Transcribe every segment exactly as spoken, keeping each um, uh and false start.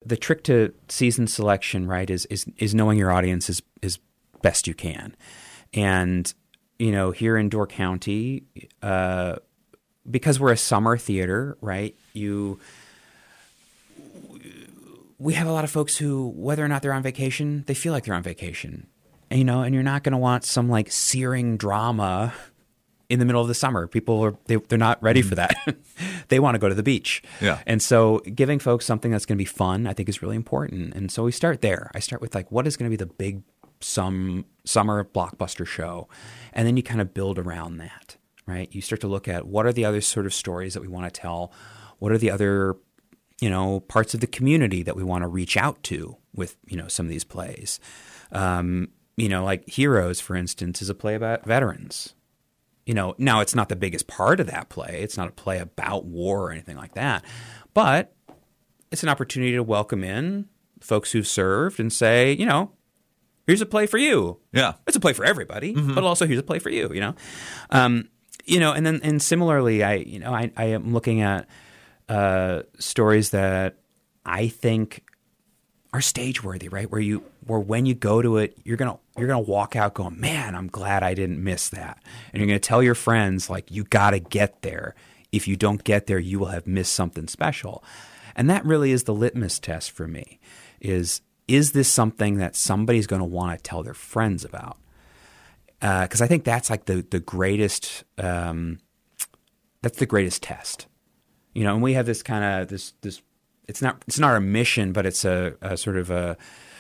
the trick to season selection, right, is is is knowing your audience as as best you can. And you know, here in Door County, uh, because we're a summer theater, right? You, we have a lot of folks who, whether or not they're on vacation, they feel like they're on vacation, and, you know. And you're not going to want some like searing drama in the middle of the summer. People are they, they're not ready for that. They want to go to the beach. Yeah. And so, giving folks something that's going to be fun, I think, is really important. And so we start there. I start with like, what is going to be the big some summer blockbuster show, and then you kind of build around that, right? You start to look at what are the other sort of stories that we want to tell, what are the other, you know, parts of the community that we want to reach out to with, you know, some of these plays. Um, you know, like Heroes, for instance, is a play about veterans. You know, now it's not the biggest part of that play. It's not a play about war or anything like that, but it's an opportunity to welcome in folks who've served and say, you know, here's a play for you. Yeah. It's a play for everybody, mm-hmm. but also here's a play for you, you know? Um, you know, and then, and similarly, I, you know, I, I am looking at uh, stories that I think are stage worthy, right? Where you, where when you go to it, you're going to, you're going to walk out going, man, I'm glad I didn't miss that. And you're going to tell your friends, like, you got to get there. If you don't get there, you will have missed something special. And that really is the litmus test for me is, Is this something that somebody's going to want to tell their friends about? Because uh, I think that's like the the greatest um, that's the greatest test, you know. And we have this kind of this this it's not it's not our mission, but it's a, a sort of a,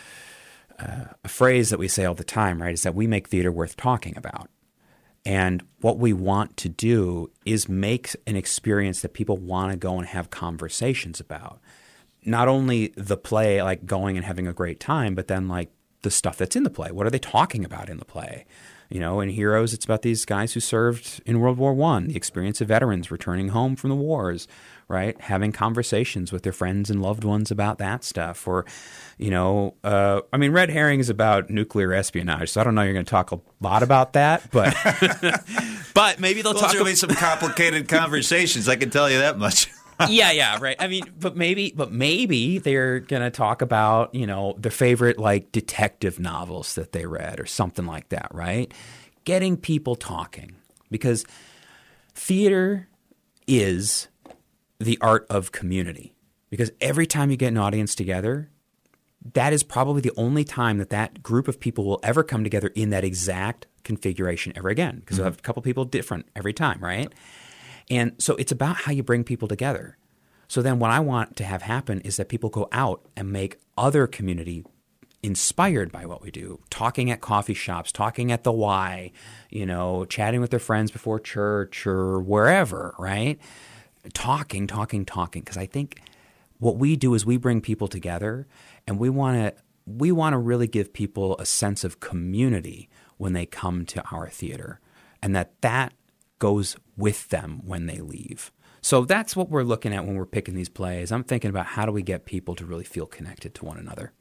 a a phrase that we say all the time, right? Is that we make theater worth talking about, and what we want to do is make an experience that people want to go and have conversations about. Not only the play, like going and having a great time, but then like the stuff that's in the play. What are they talking about in the play? You know, in Heroes, it's about these guys who served in World War One, the experience of veterans returning home from the wars, right? Having conversations with their friends and loved ones about that stuff. Or, you know, uh, I mean, Red Herring is about nuclear espionage, so I don't know you're going to talk a lot about that, but but maybe they'll Those talk are going to be some complicated conversations, I can tell you that much. yeah, yeah, right. I mean, but maybe, but maybe they're gonna talk about, you know, their favorite like detective novels that they read or something like that, right? Getting people talking, because theater is the art of community. Because every time you get an audience together, that is probably the only time that that group of people will ever come together in that exact configuration ever again. Because mm-hmm. you'll have a couple people different every time, right? And so it's about how you bring people together. So then what I want to have happen is that people go out and make other community inspired by what we do, talking at coffee shops, talking at the Y, you know, chatting with their friends before church or wherever, right? Talking, talking, talking. Because I think what we do is we bring people together, and we want to we want to really give people a sense of community when they come to our theater, and that that goes with them when they leave. So that's what we're looking at when we're picking these plays. I'm thinking about how do we get people to really feel connected to one another.